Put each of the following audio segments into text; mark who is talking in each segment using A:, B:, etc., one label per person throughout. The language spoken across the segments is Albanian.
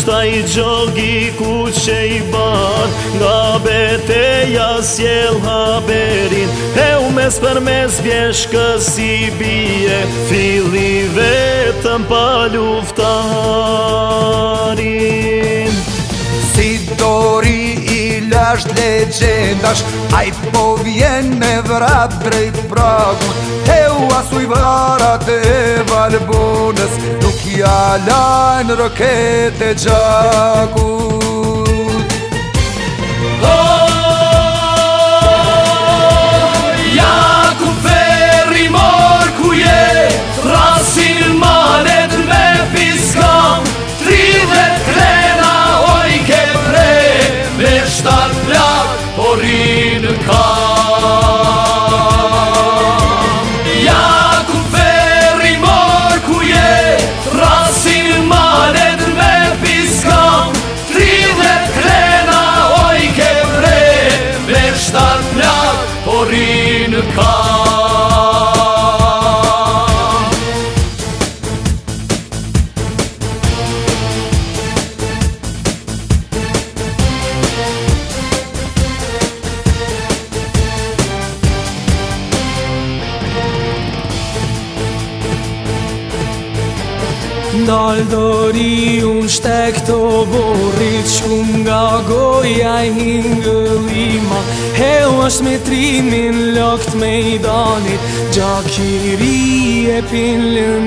A: është ai gjogi ku që i bar, nga beteja sjell haberin, e u mes për mes vjesh kësi bie, filli vetëm pa luftarin.
B: Si dori i lasht legendash, aj po vjen me vrat drejt pragut, e u asuj varat e Valbonës, nuk ja lajnë rokete gjakut.
A: Jaku ferri mor ku je, rasin malet me piskam, 30 krena oj ke pre, me 7 plak porin kam. Jaku ferri mor ku je, rasin malet me piskam, 30 krena oj ke pre, me 7 plak porin kam.
C: Dal dori unë shtek të borit, shkum nga goja I hingëllima, heu është me trimin lokt mejdanit, gjakiri e pin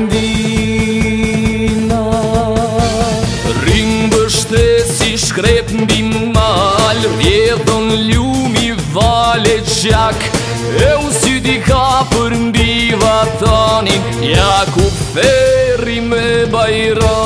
C: lëndina.
A: Ringështe si shkrep mbi mal, rjedhon ljumi vale gjak, e u syti ka për mbi vatanin, Jakub ferri me bajra.